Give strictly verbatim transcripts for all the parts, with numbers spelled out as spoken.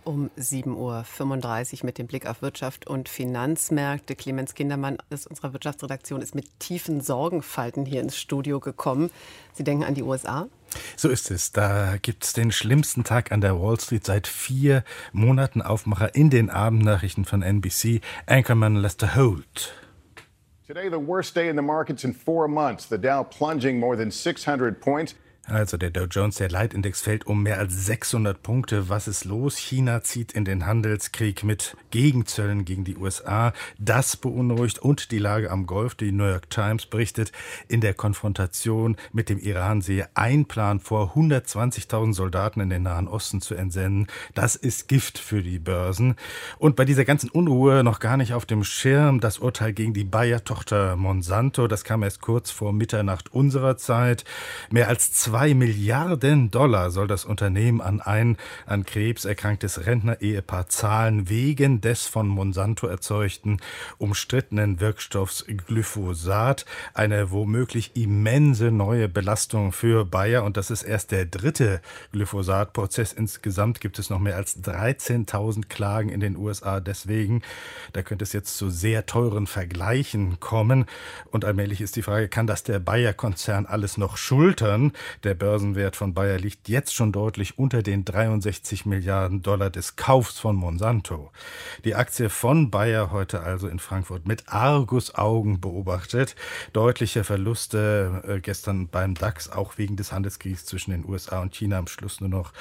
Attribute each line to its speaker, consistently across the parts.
Speaker 1: Um sieben Uhr fünfunddreißig mit dem Blick auf Wirtschaft und Finanzmärkte. Clemens Kindermann aus unserer Wirtschaftsredaktion ist mit tiefen Sorgenfalten hier ins Studio gekommen. Sie denken an die U S A?
Speaker 2: So ist es. Da gibt es den schlimmsten Tag an der Wall Street seit vier Monaten. Aufmacher in den Abendnachrichten von N B C, Anchorman Lester Holt.
Speaker 3: Today the worst day in the markets in four months. The Dow plunging more than six hundred points.
Speaker 2: Also der Dow Jones, der Leitindex fällt um mehr als sechshundert Punkte. Was ist los? China zieht in den Handelskrieg mit Gegenzöllen gegen die U S A. Das beunruhigt und die Lage am Golf. Die New York Times berichtet, in der Konfrontation mit dem Iran sehe ein Plan vor, hundertzwanzigtausend Soldaten in den Nahen Osten zu entsenden. Das ist Gift für die Börsen. Und bei dieser ganzen Unruhe noch gar nicht auf dem Schirm das Urteil gegen die Bayer-Tochter Monsanto. Das kam erst kurz vor Mitternacht unserer Zeit. Mehr als zwei Milliarden Dollar soll das Unternehmen an ein an Krebs erkranktes Rentner-Ehepaar zahlen, wegen des von Monsanto erzeugten umstrittenen Wirkstoffs Glyphosat. Eine womöglich immense neue Belastung für Bayer. Und das ist erst der dritte Glyphosat-Prozess. Insgesamt gibt es noch mehr als dreizehntausend Klagen in den U S A. Deswegen, da könnte es jetzt zu sehr teuren Vergleichen kommen. Und allmählich ist die Frage, kann das der Bayer-Konzern alles noch schultern? Der Börsenwert von Bayer liegt jetzt schon deutlich unter den dreiundsechzig Milliarden Dollar des Kaufs von Monsanto. Die Aktie von Bayer heute also in Frankfurt mit Argusaugen beobachtet. Deutliche Verluste äh, gestern beim DAX, auch wegen des Handelskriegs zwischen den U S A und China. Am Schluss nur noch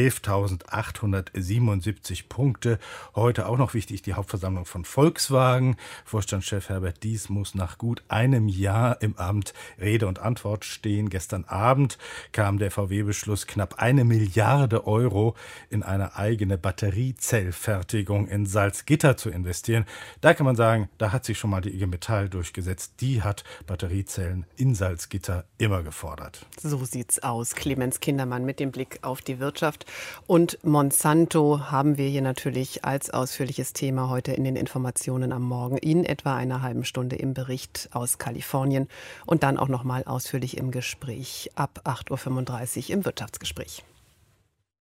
Speaker 2: elftausendachthundertsiebenundsiebzig Punkte. Heute auch noch wichtig die Hauptversammlung von Volkswagen. Vorstandschef Herbert Diess muss nach gut einem Jahr im Amt Rede und Antwort stehen. Gestern Abend kam der V W-Beschluss, knapp eine Milliarde Euro in eine eigene Batteriezellfertigung in Salzgitter zu investieren. Da kann man sagen, da hat sich schon mal die I G Metall durchgesetzt. Die hat Batteriezellen in Salzgitter immer gefordert.
Speaker 1: So sieht's aus. Clemens Kindermann mit dem Blick auf die Wirtschaft. Und Monsanto haben wir hier natürlich als ausführliches Thema heute in den Informationen am Morgen in etwa einer halben Stunde im Bericht aus Kalifornien und dann auch noch mal ausführlich im Gespräch ab acht Uhr fünfunddreißig im Wirtschaftsgespräch.